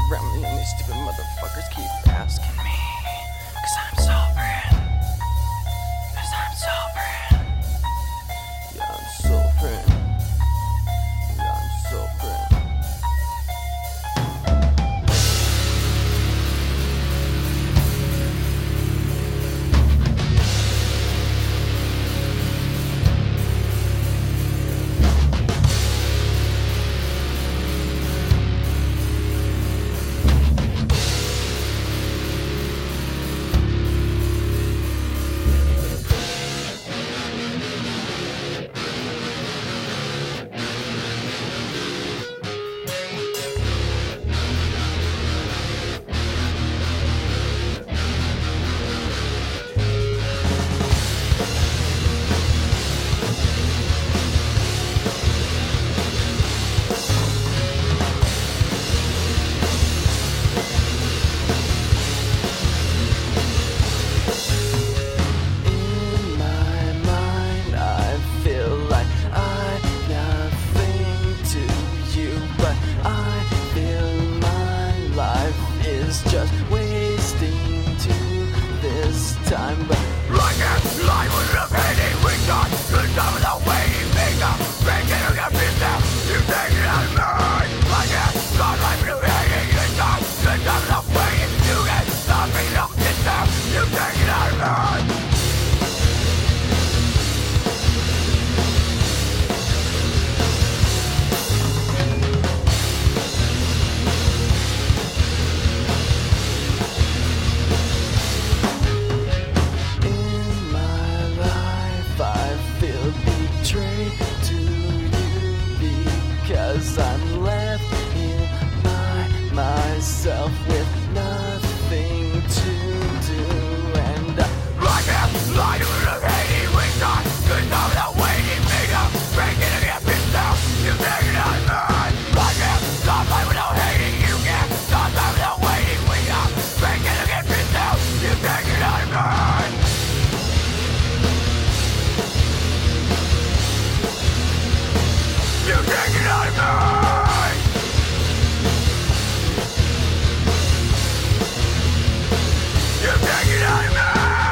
around me and these stupid motherfuckers keep asking me. 'Cause I'm sovereign. 'Cause I'm sovereign. Yeah, I'm sovereign. Yeah, I'm sovereign. Just wasting to this time, but like a life with a penny, we got good time without waiting, make up, break it, get pissed out, you take it out of me. Like a life with a penny, you got good time without waiting, you get nothing else this time, you take it out of me. Because I'm left here by myself with nothing to do, and like a light with a penny, we got good time without waiting, make up, break it and get pissed out, you take it out of me. Like a light without hating, you get time without waiting, we got break it and get pissed out, you take it out of me. You take it out of me! You take it out of me!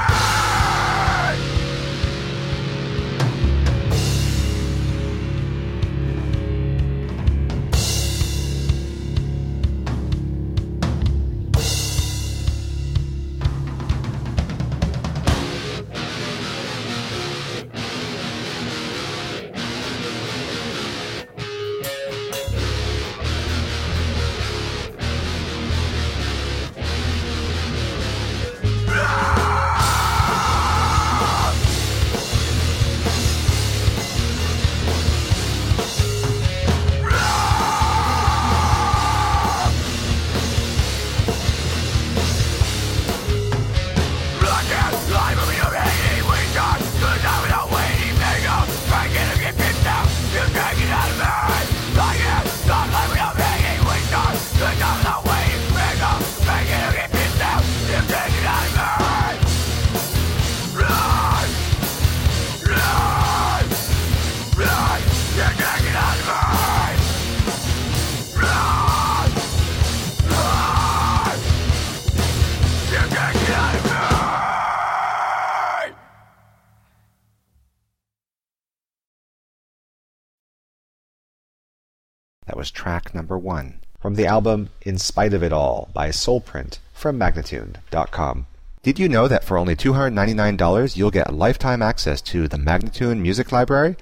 That was track number 1 from the album In Spite of It All by Soulprint from Magnatune.com. Did you know that for only $299 you'll get lifetime access to the Magnatune Music Library?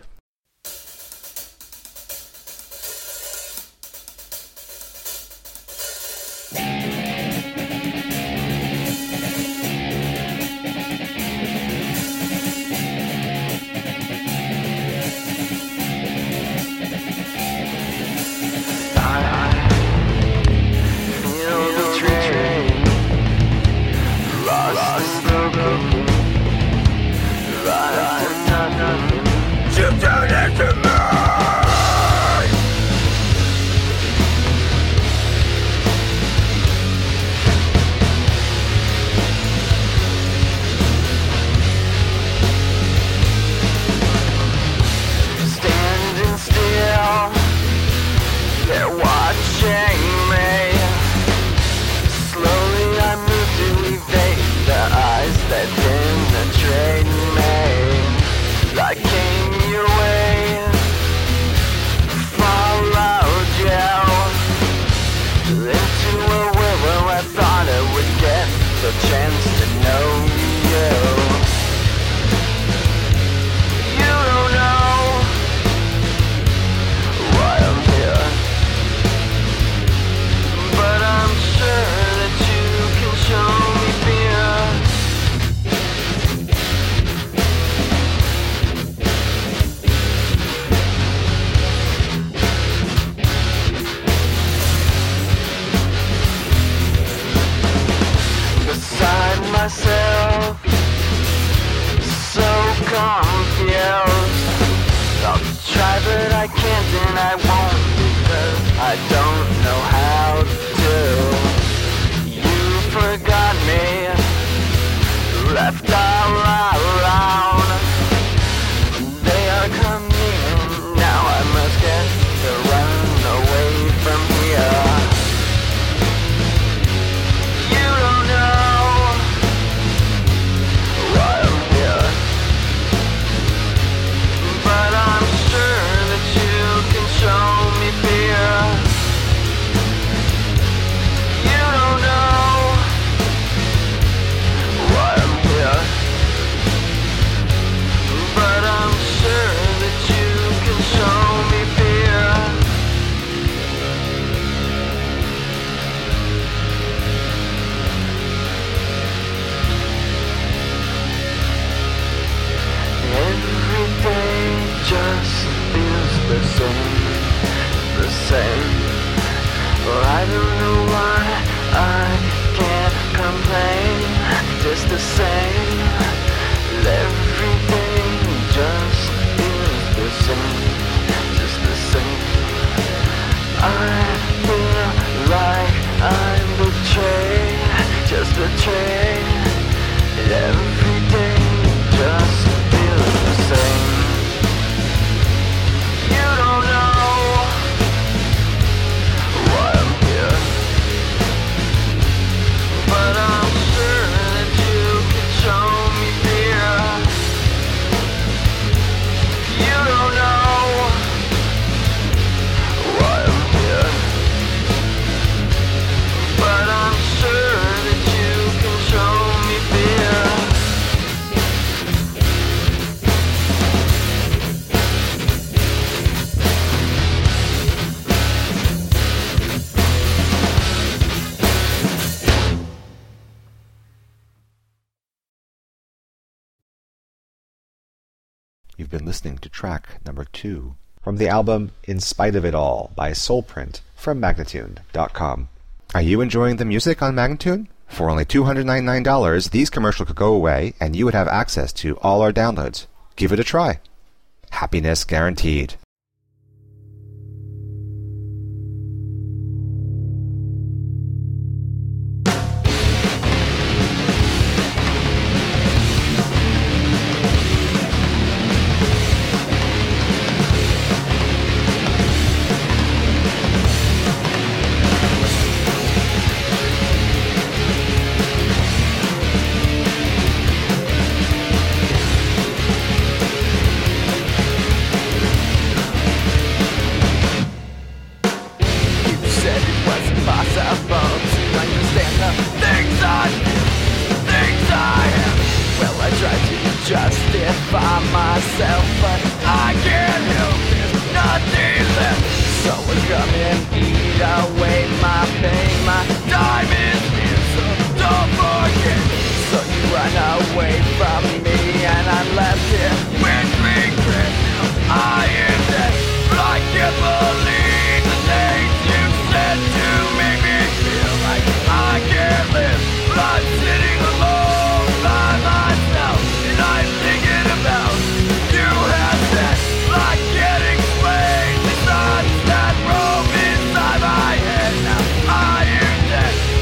You myself so confused. I'll try but I can't and I won't because I don't know how to. You forgot me, left all around. They are coming, now I must get to run away from here. You don't know why I'm here, but I'm sure that you can show me fear. You don't know why I'm here, but I'm sure that you can show me fear. Every day just feels the same, the same. Well, I don't know why I can't complain, just the same. Every day just feels the same, just the same. I feel like I'm betrayed, just betrayed. Every day just feels the same. You don't know why I'm here, but I'm sure that you can show me fear. You don't know why I'm here, but I'm sure that you can show me fear. You've been listening to track number 2 from the album In Spite of It All by Soulprint from Magnatune.com. Are you enjoying the music on Magnatune? For only $299, these commercials could go away and you would have access to all our downloads. Give it a try. Happiness guaranteed. Justify myself, but I can't help it, nothing left. So I come and eat away my pain. My time is here, so don't forget. So you run away from me and I'm left here with regret. Now I am dead, but I can't believe the things you said to make me feel like I can't live. But I'm sitting alone by myself and I'm thinking about you have said I can't explain the thoughts that roam inside my head. Now I am dead,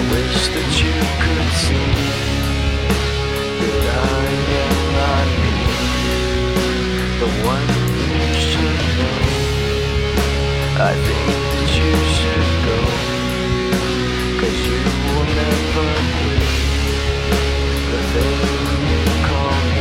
wish that you could see that I am not me, the one you should know. I think that you should go, 'cause you will never be the thing you call me.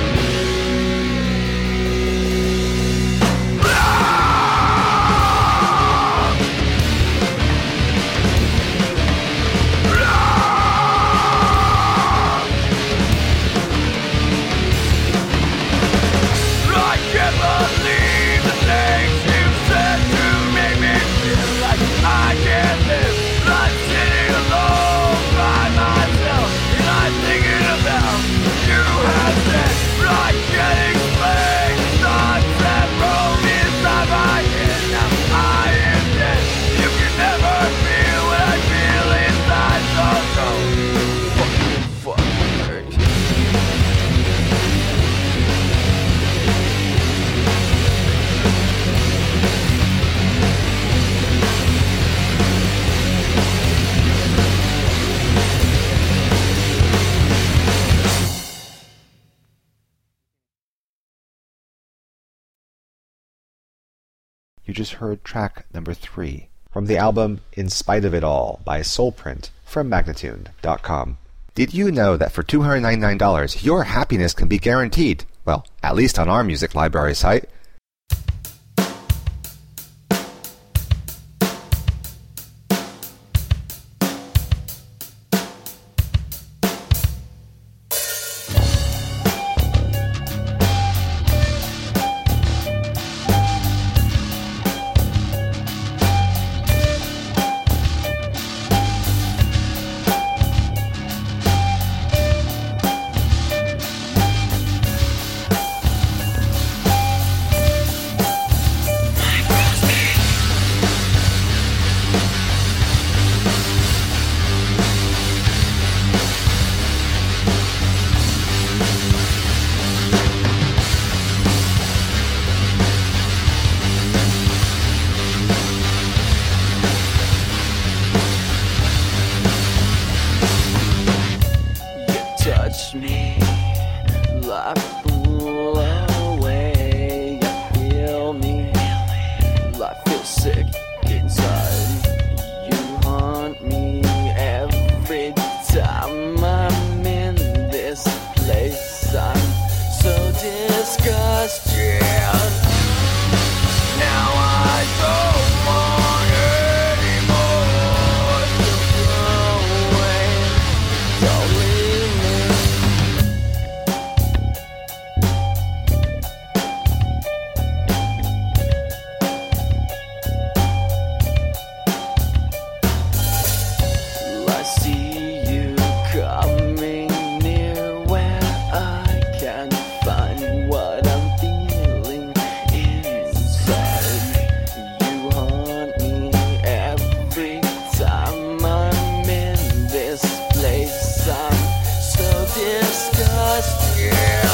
I can't believe the things you said to make me feel like I can't live. I'm sitting alone by myself, and I'm thinking about you have said. I can't explain the thoughts that roam inside my head. Now I am dead. You can never feel what I feel inside, so go. Fuck hurt. You just heard track number 3 from the album In Spite of It All by Soulprint from Magnatune.com. Did you know that for $299 your happiness can be guaranteed? Well, at least on our music library site. Touch me, life blew away. You feel me, life feels sick inside. You haunt me every time I'm in this place. I'm so disgusted. Now I don't want anymore. Go away, don't leave me. I see you coming near where I can find what I'm feeling inside. You haunt me every time I'm in this place. I'm so disgusted.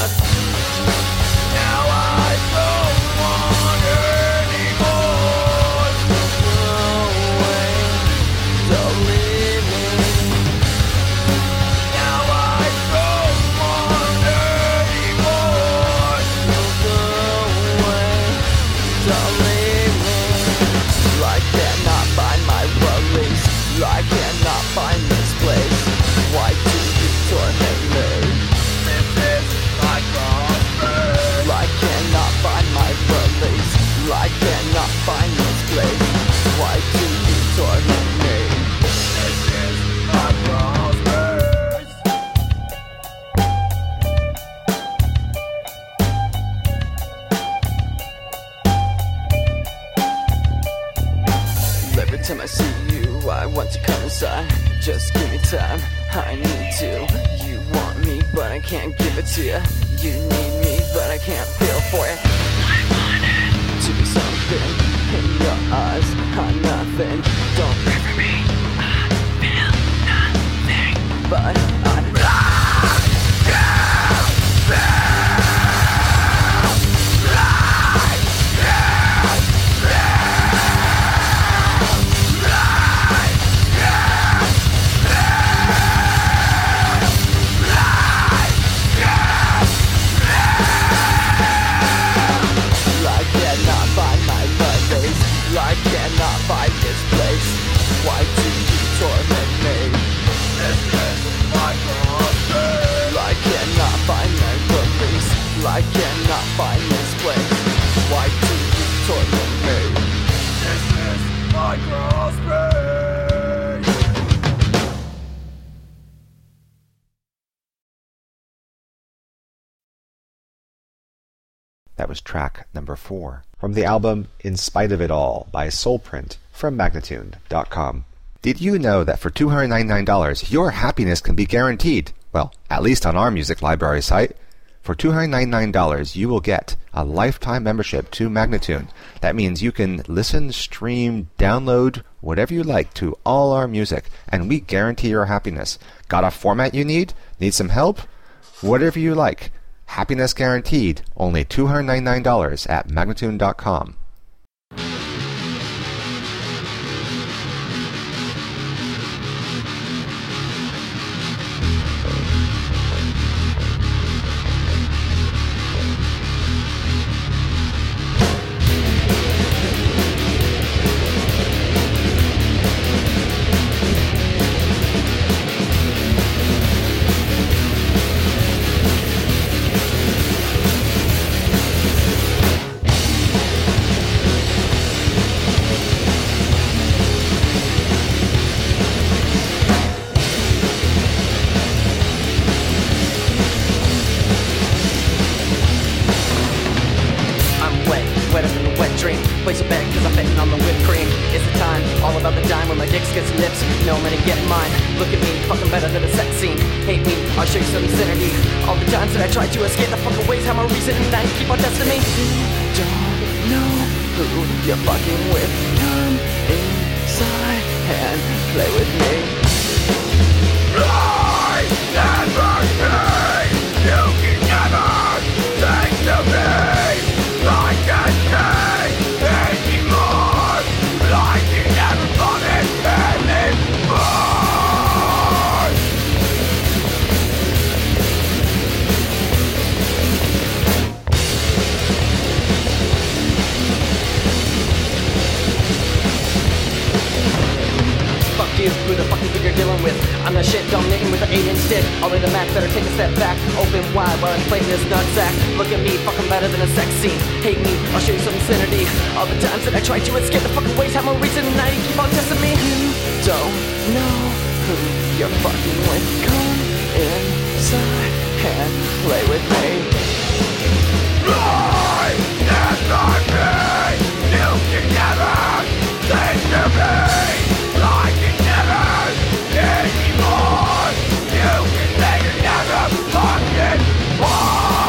Now I don't want anymore. Go away, don't leave me. Now I don't want anymore. Go away, don't leave me. I cannot find my release. I cannot find this place. Why do you torment me? This is my crossroads. I cannot find my release. I cannot find this place. Why do you torment me? This is my crossroads. Every time I see you, I want to come inside. Just give me time, I need to. You want me, but I can't give it to you. You need me, but I can't feel for it. I want it to be something in your eyes. I'm nothing. Don't pray for me. I feel nothing, but I'm. I cannot find this place. Why do you torment me? This is my crossbreed. That was track number 4 from the album In Spite of It All by Soulprint from Magnatune.com. Did you know that for $299 your happiness can be guaranteed? Well, at least on our music library site. For $299 you will get a lifetime membership to Magnatune. That means you can listen, stream, download, whatever you like to all our music, and we guarantee your happiness. Got a format you need? Need some help? Whatever you like. Happiness guaranteed, only $299 at Magnatune.com. Place a bet, cause I'm betting on the whipped cream. It's the time, all about the dime. When my dick gets lips, no man to get mine. Look at me, fucking better than a sex scene. Hate me, I'll show you some sanity. All the times that I tried to escape the fucking ways, how my reason and I keep on testing me. You don't know who you're fucking with. Come inside and play with me. I never paid. You can never take to me. I can't take anymore. I can never find it anymore. Fuck you, who the fuck you think you're dealing with? I'm the shit dominating with the 8-inch stick. All in the max, better take a step back. Open wide while I'm playing this nutsack. Look at me, fucking better than a sex scene. Hate me, I'll show you some insanity. All the times that I tried to escape the fucking ways, have no reason and now you keep on testing me. You don't know who you're fucking with. Come inside and play with me. I never paid. You can never take to me. I can never anymore. You can say you never fucking want.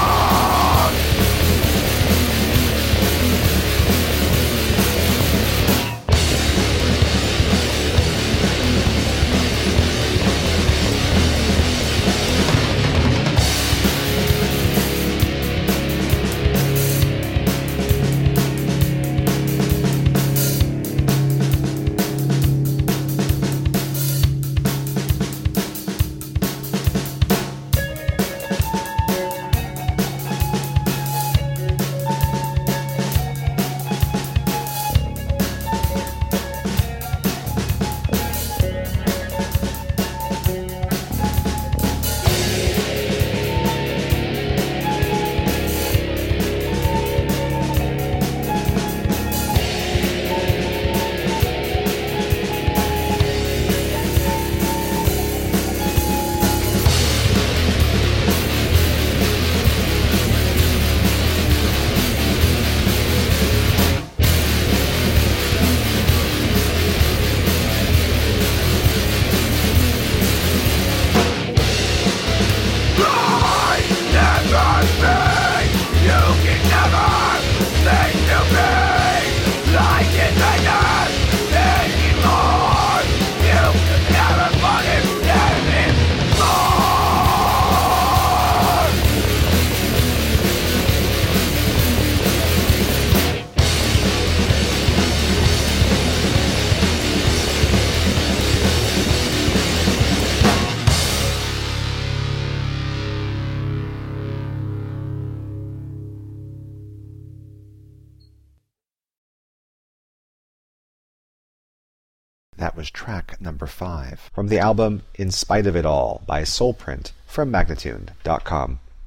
That was track number 5 from the album In Spite of It All by Soulprint from Magnatune.com.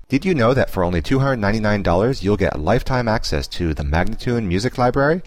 Did you know that for only $299 you'll get lifetime access to the Magnatune Music Library?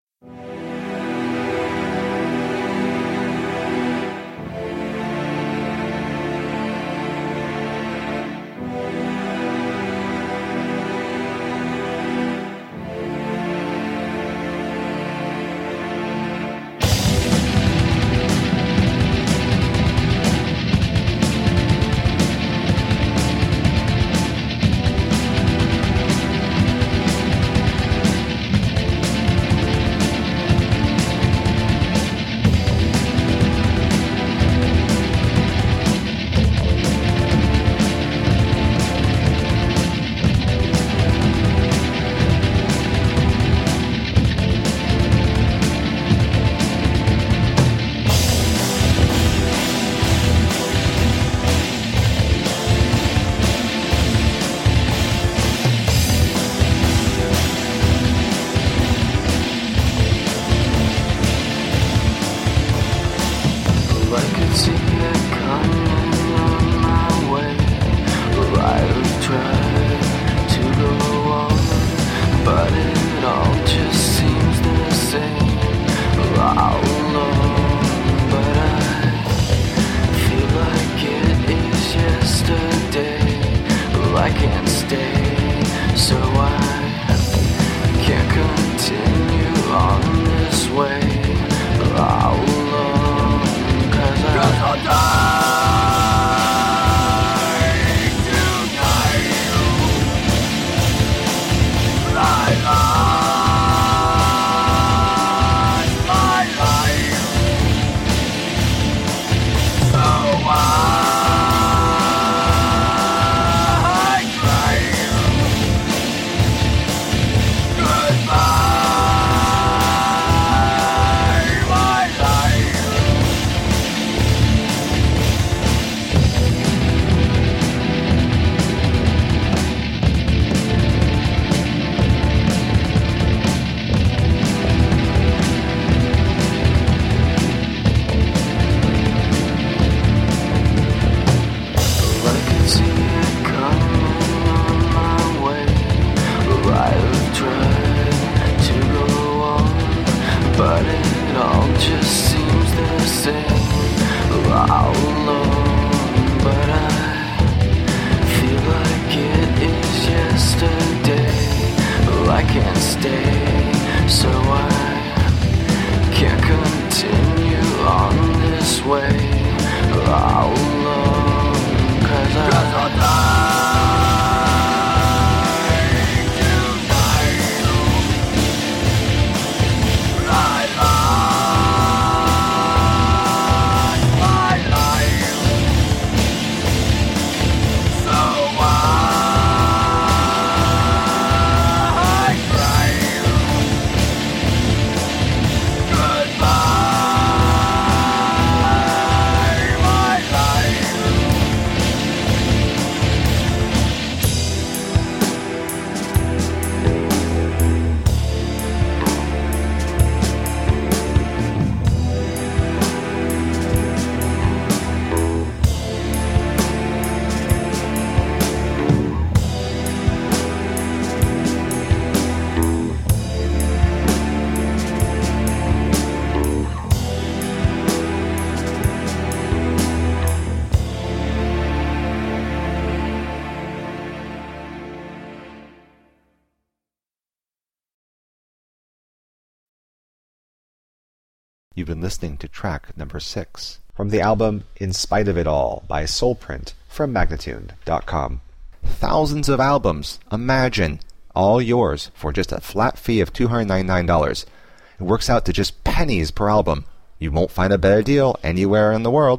You've been listening to track number 6 from the album In Spite of It All by Soulprint from Magnatune.com. Thousands of albums, imagine, all yours for just a flat fee of $299. It works out to just pennies per album. You won't find a better deal anywhere in the world.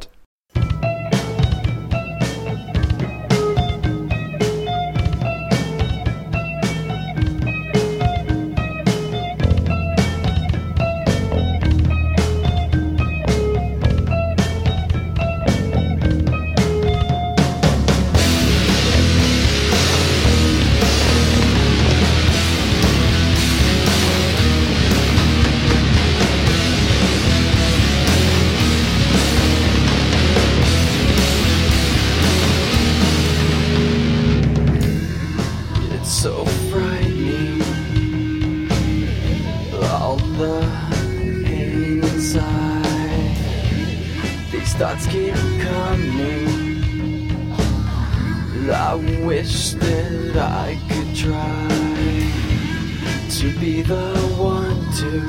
thoughts keep coming. I wish that I could try to be the one to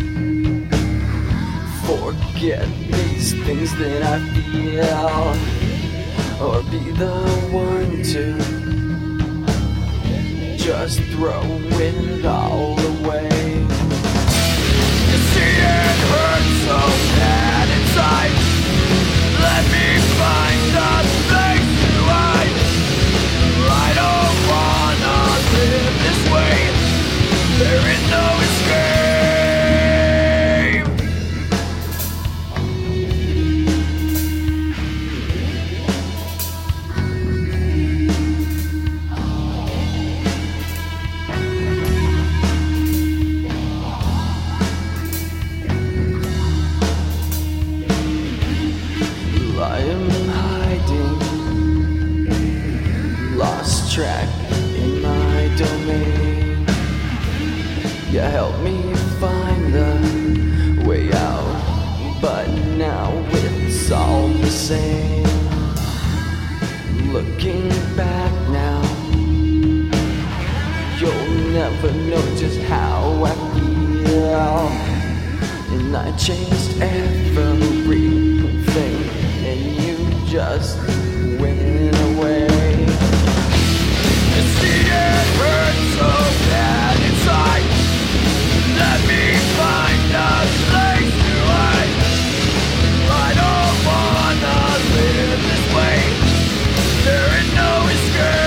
forget these things that I feel, or be the one to just throw it all away. You see it hurts so bad inside. Let me find a place to hide. I don't wanna live this way. There is no escape. I am hiding, lost track in my domain. You help me find the way out, but now it's all the same. Looking back now, you'll never know just how I feel. And I changed everything, and you just went away. You see it hurts so bad inside. Let me find a place to hide. I don't wanna live this way. There is no escape.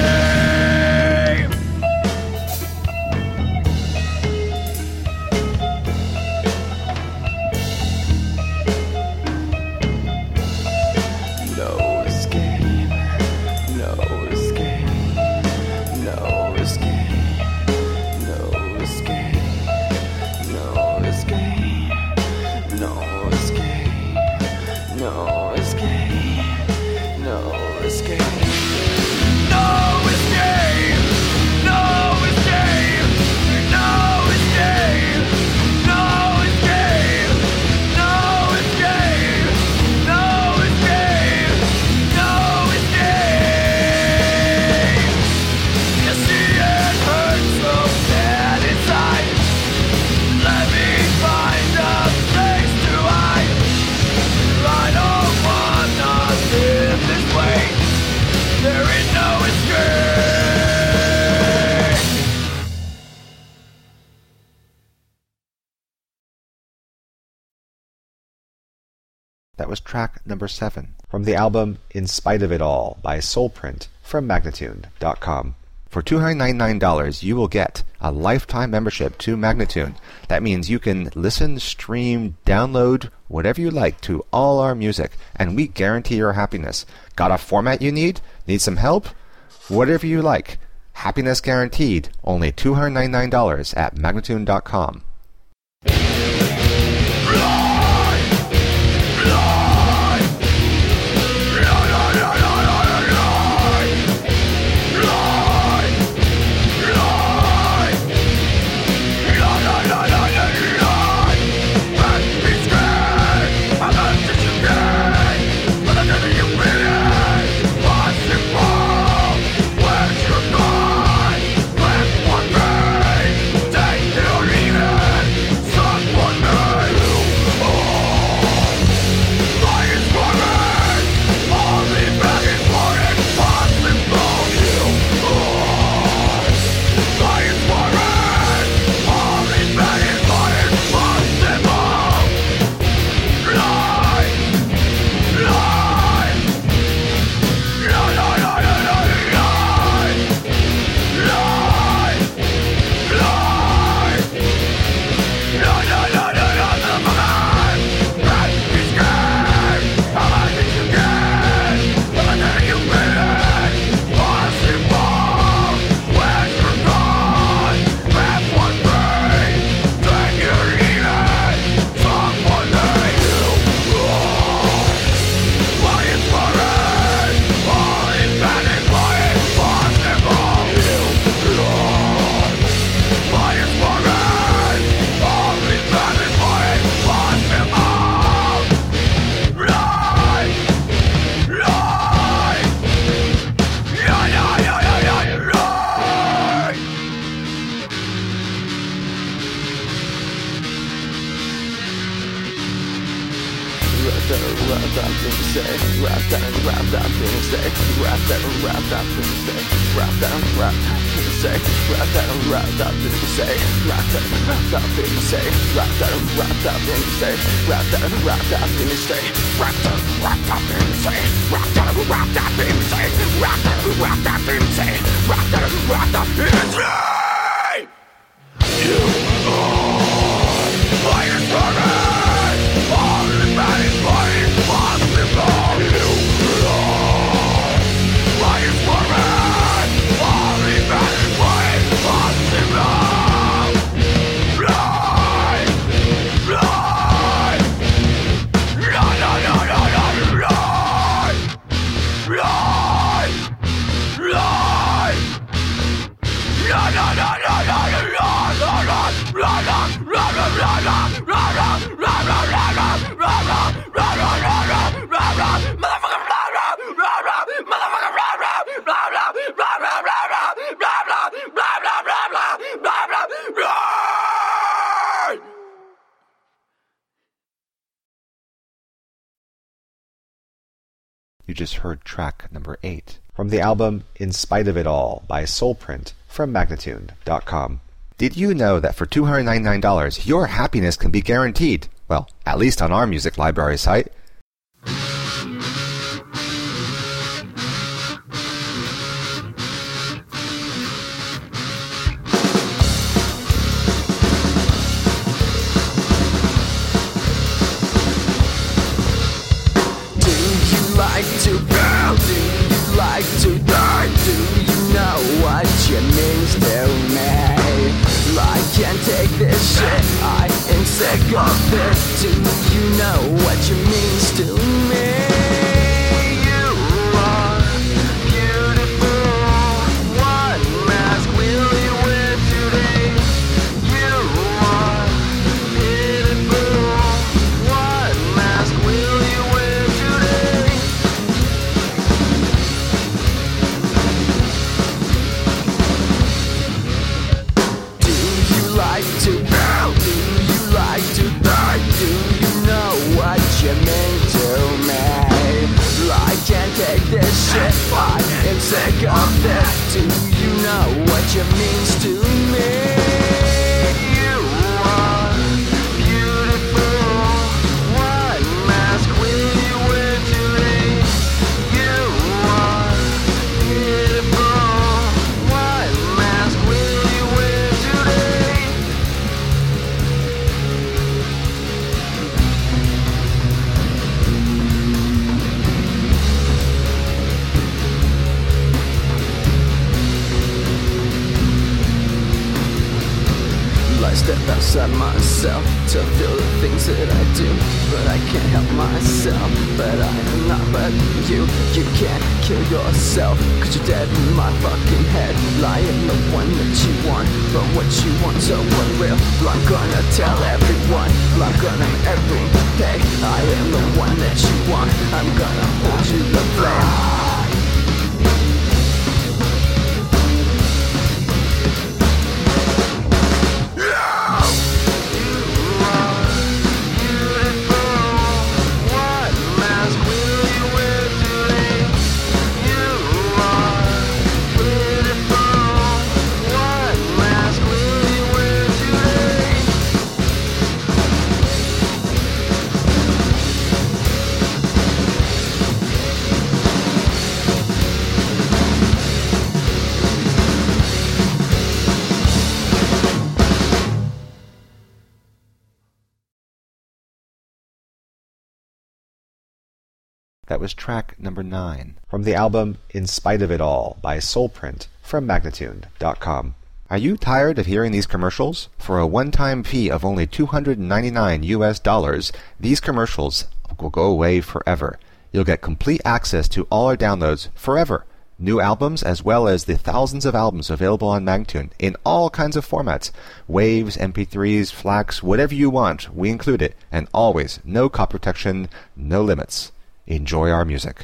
No escape, no escape, no escape, no escape, no escape, no escape, no escape, no escape, no escape, no escape, no escape, no escape, no escape, no escape, no escape. You see it hurts so bad inside. Let me find a place to hide. I don't wanna live this way. There is no escape. That was track number 7 from the album In Spite of It All by Soulprint from Magnatune.com. For $299, you will get a lifetime membership to Magnatune. That means you can listen, stream, download, whatever you like to all our music, and we guarantee your happiness. Got a format you need? Need some help? Whatever you like. Happiness guaranteed. Only $299 at Magnatune.com. Take your leave. rap that thing say, rap that thing say, rap that thing say, rap that thing say, rap that thing say, rap that thing say, rap that thing say, rap that thing say, rap that thing say, rap that thing say. You are fire burning, all the bad is burning, possible. You are fire burning, all the bad is burning, possible. Fly, fly, fly, You just heard track number 8 from the album In Spite of It All by Soulprint from Magnatune.com. Did you know that for $299 your happiness can be guaranteed? Well, at least on our music library site. To girl, do you like to die? Do you know what you means to me? I can't take this shit, I am sick of this. Do you know what you means to me? You are beautiful. What mask will you wear today? You are beautiful. What mask will you wear today? To girl, do you like to die? Do you know what you mean to me? I can't take this shit, I am sick of this. Do you know what you means to me? You are beautiful. What mask will you wear today? You are beautiful. What mask will you wear today? I step outside myself to feel the things that I do, but I can't help myself. But I am not but you. You can't kill yourself, cause you're dead in my fucking head. I am the one that you want, but what you want so unreal. I'm gonna tell everyone, I'm gonna every day. I am the one that you want, I'm gonna hold you the flame. That was track number 9 from the album In Spite of It All by Soulprint from Magnatune.com. Are you tired of hearing these commercials? For a one-time fee of only $299, these commercials will go away forever. You'll get complete access to all our downloads forever. New albums as well as the thousands of albums available on Magnatune in all kinds of formats. Waves, MP3s, FLACs, whatever you want, we include it. And always, no copy protection, no limits. Enjoy our music.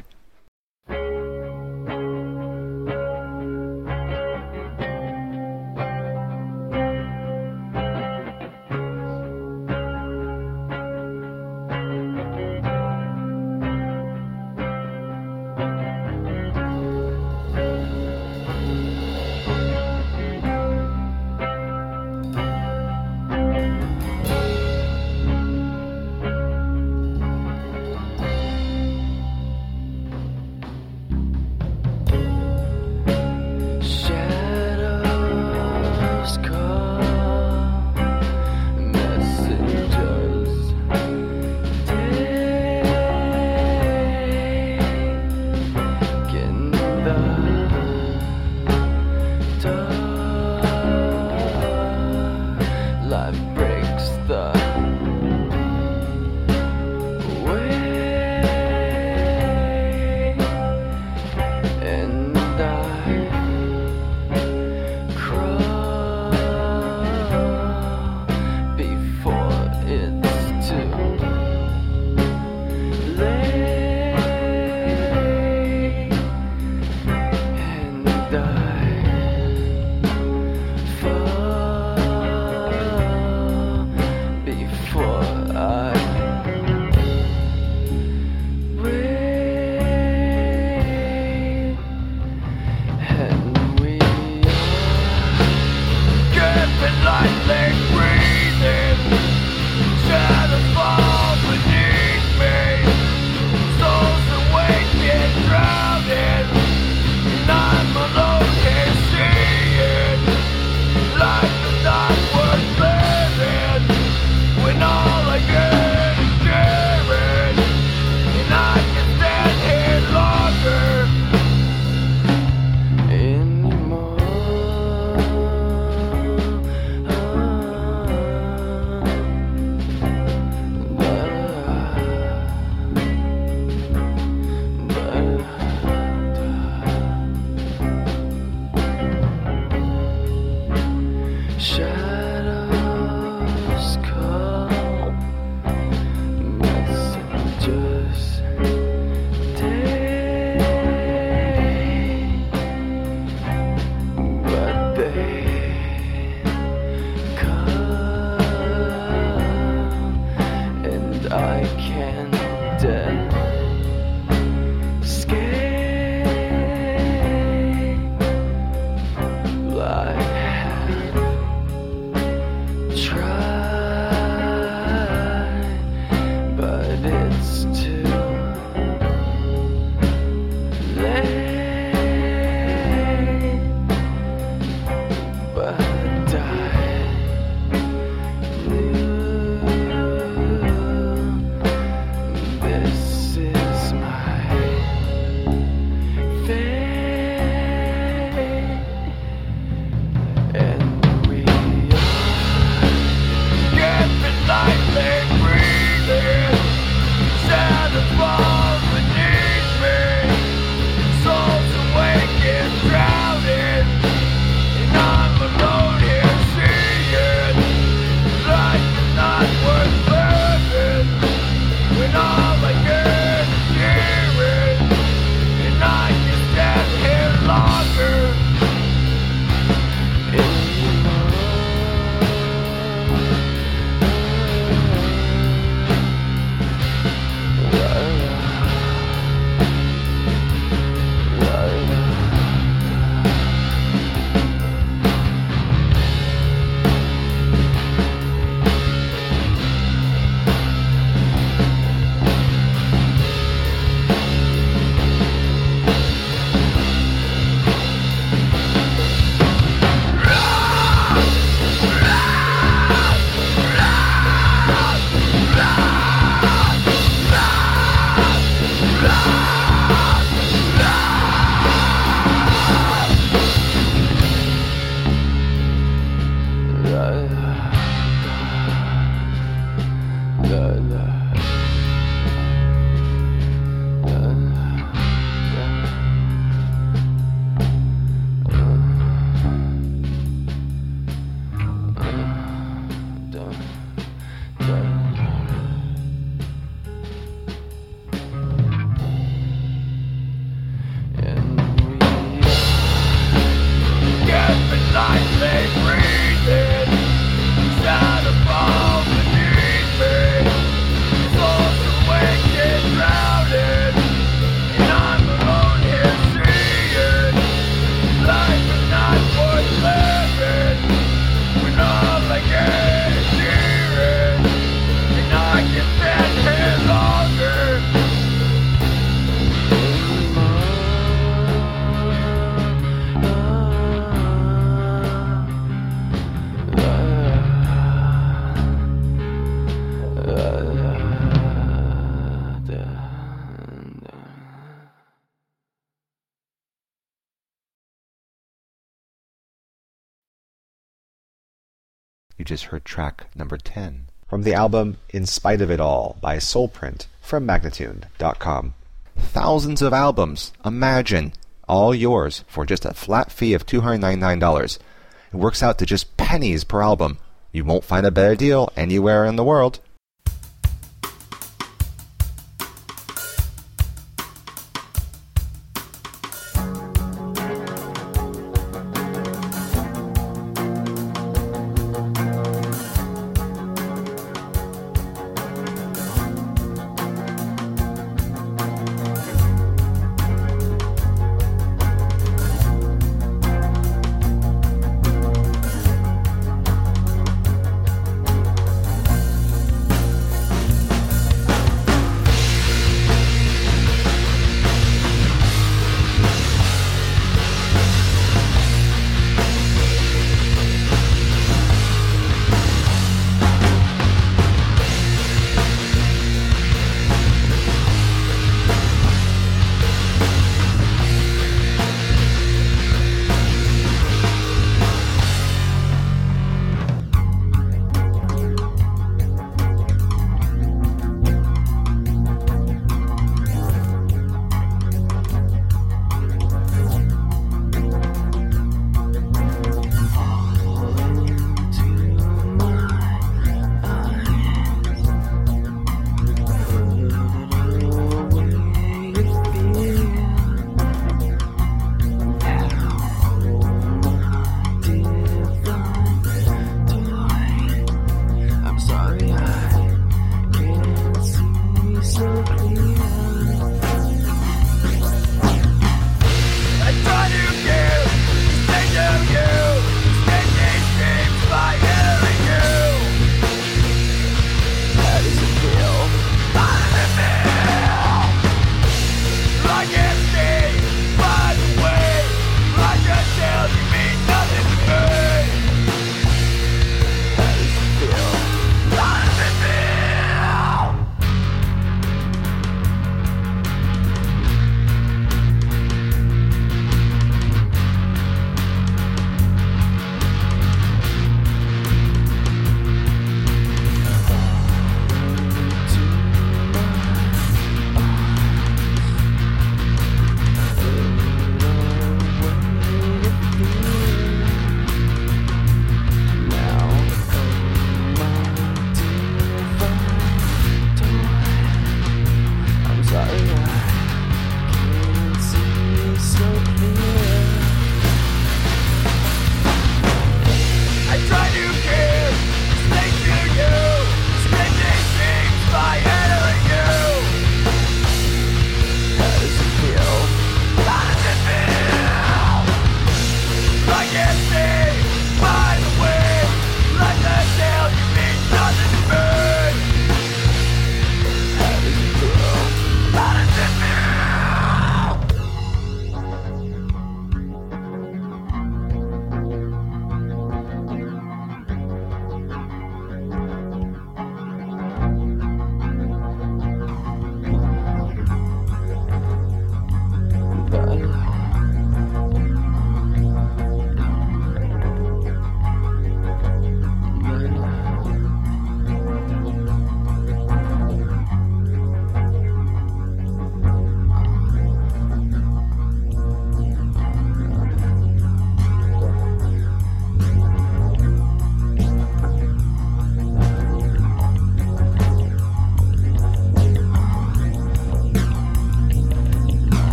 You just heard track number 10. From the album In Spite of It All by Soulprint from Magnatune.com. Thousands of albums, imagine, all yours for just a flat fee of $299. It works out to just pennies per album. You won't find a better deal anywhere in the world.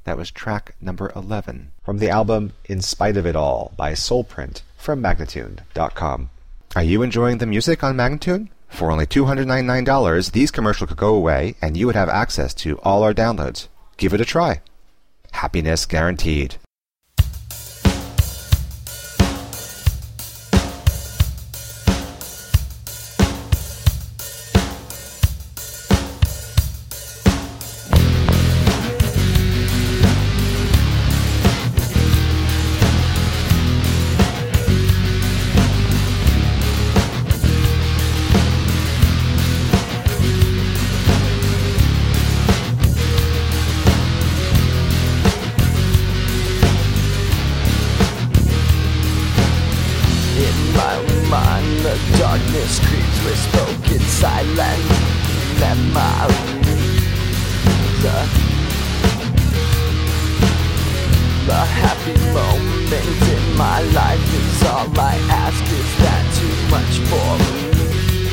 That was track number 11 from the album In Spite of It All by Soulprint from Magnatune.com. Are you enjoying the music on Magnatune? For only $299, these commercials could go away and you would have access to all our downloads. Give it a try. Happiness guaranteed. The darkness creeps with spoken silent memories. The happy moment in my life is all I ask. Is that too much for me?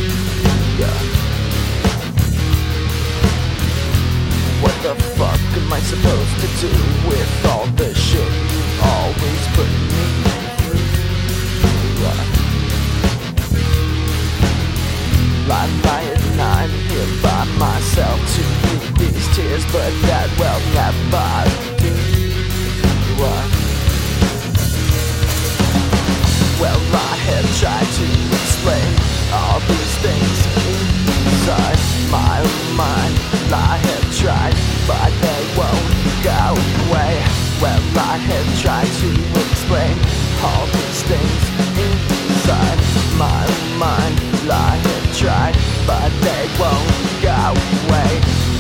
What the fuck am I supposed to do with all the shit you always put me through? I lie at night here by myself to read these tears, but that will never do. Well, I have tried to explain all these things inside my mind. I have tried, but they won't go away. Well, I have tried to explain all these things inside my mind. I have tried, but they won't go away.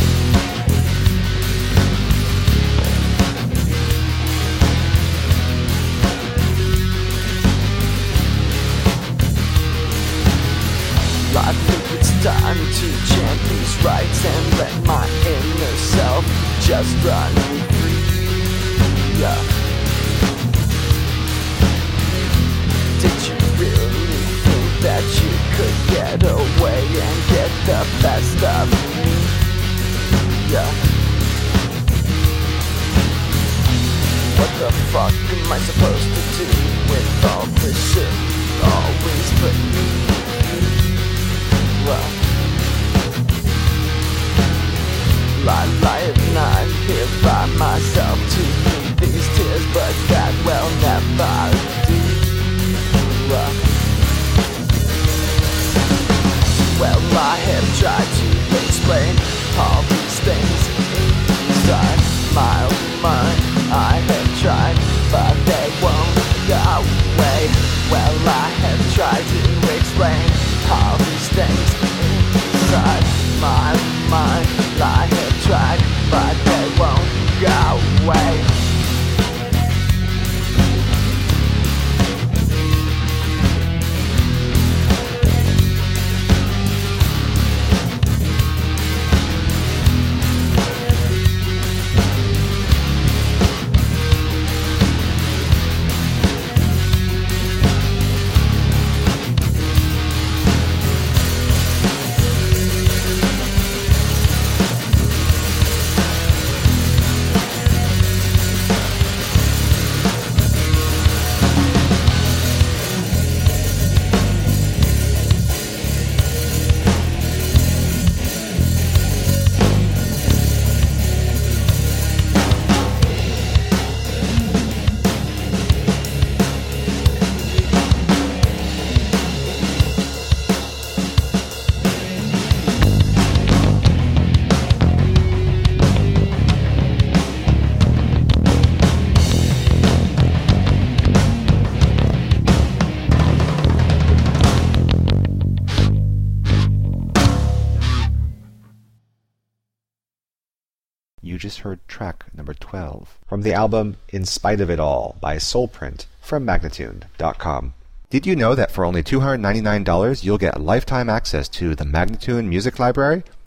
I think it's time to chant these rights and let my inner self just run free. Did you really think that you could get away and get the best of me? What the fuck am I supposed to do with all the shit you always put me through? I lie at night here by myself to read these tears, but that will never do. Well, I have tried to explain all these things inside my mind. I have tried, but they won't go away. Well, I have tried to explain all these things inside my mind. I have tried, but they won't go away. You just heard track number 12 from the album In Spite of It All by Soulprint from Magnatune.com. Did you know that for only $299 you'll get lifetime access to the Magnatune Music Library?